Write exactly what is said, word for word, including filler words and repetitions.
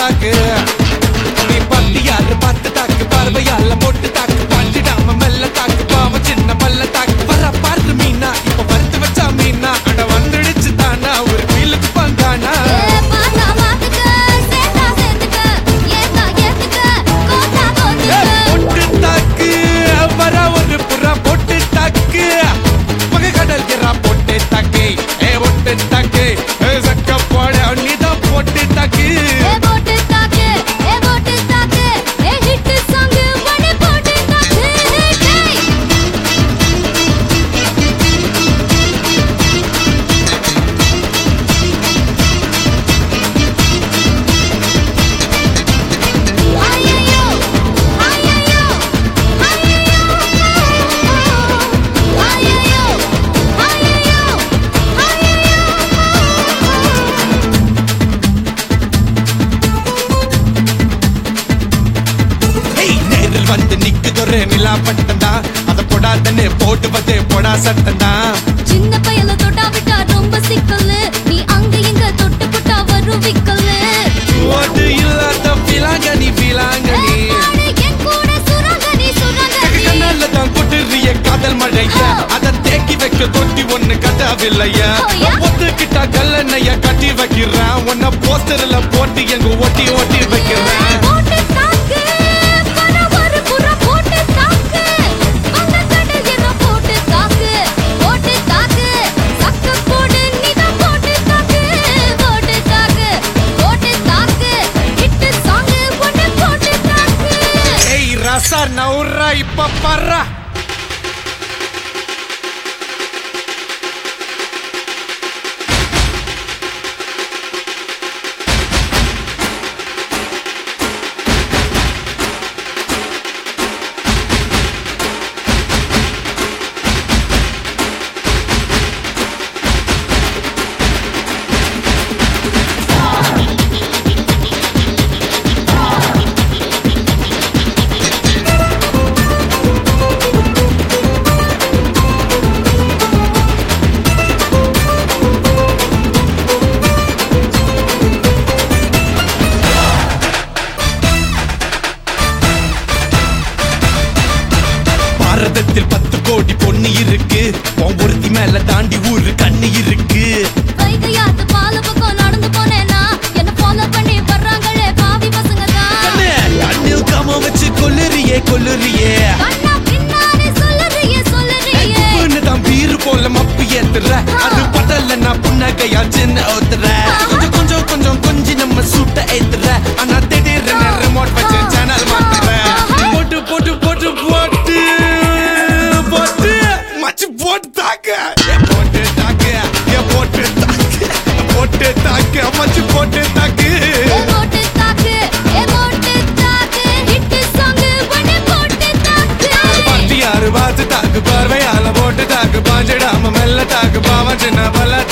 தாக்கு நீ பத்தியாரு பத்து தாக்கு பார்வையால போட்டு தாக்கு பாஞ்சிடாம மெல்ல தாக்கு பாவ சின்ன பல்ல தாக்கு வர பார்த்து மீனா இப்ப வறுத்து வச்சா மீனா அட வந்துடுச்சு தானா ஒரு வீலுக்கு பங்கானா பொட்டு தாக்கு வர ஒரு புறா பொட்டு தாக்கு மக கடல் கிரா பொட்டு தாக்கு ஏ பொட்டு தாக்கு சக்க போட நீதான் பொட்டு தாக்கு வந்து நிக்குதொரு நிலா பட்டந்தா அத போடாதன்னு போட்டு வந்து போடா சட்டந்தா சின்ன பையல தொட்டா விட்டா ரொம்ப சிக்கல் நீ அங்க இங்க தொட்டு புட்டா வரும் விக்கல் ஓடு இல்லாத பிலாங்க நீ பிலாங்க நீ என் கூட சுரங்க நீ சுரங்க கண்ணால தான் கொட்டுறிய காதல் மழைய அத தேக்கி வைக்க தொட்டி ஒண்ணு கட்டாவில்லையா ஒத்துக்கிட்டா கல்லணைய கட்டி வைக்கிறேன் உன்ன போஸ்டர்ல போட்டு எங்க ஒட்டி ஒட்டி வைக்கிறேன் ரசா நவுரா இப்ப பர்றா பாரதத்தில் பத்து கோடி பொண்ணு இருக்கு ஒவ்வொருத்தி மேல தாண்டி ஊரு கண்ணு இருக்கு கைகையாத்து பால பக்கம் நடந்து போனேனா என்ன ஃபாலோ பண்ணி வர்றாங்களே பாவி பசங்க தான் கண்ணில் காம வச்சு கொல்லுறியே கொல்லுறியே கண்ணா பின்னாடி சொல்லறியே சொல்லறியே பொண்ணு தான் பீரு போல மப்பு ஏத்துற அது படல நான் புன்னகையா சின்ன ஓத்துற கொஞ்சம் கொஞ்சம் கொஞ்சம் கொஞ்சம் நம்ம சூட்ட ஏத்துற ஆனா திடீர்னு ரிமோட் வச்சு சேனல் மாத்துற போட்டு போட்டு போட்டு போட்டு போட்டு மச்சு போட்டு தாக்கு போட்டு தாக்கு போட்டு தாக்கு போட்டு தாக்கு மச்சு போட்டு தாக்கு போட்டு தாக்கு ஏ போட்டு தாக்கு ஹிட் சாங் வனே போட்டு தாக்கு பட்டியாரு பாத்து தாக்கு பார்வையால போட்டு தாக்கு பாஞ்சிடாம மெல்ல தாக்கு பாவ சின்ன பல்ல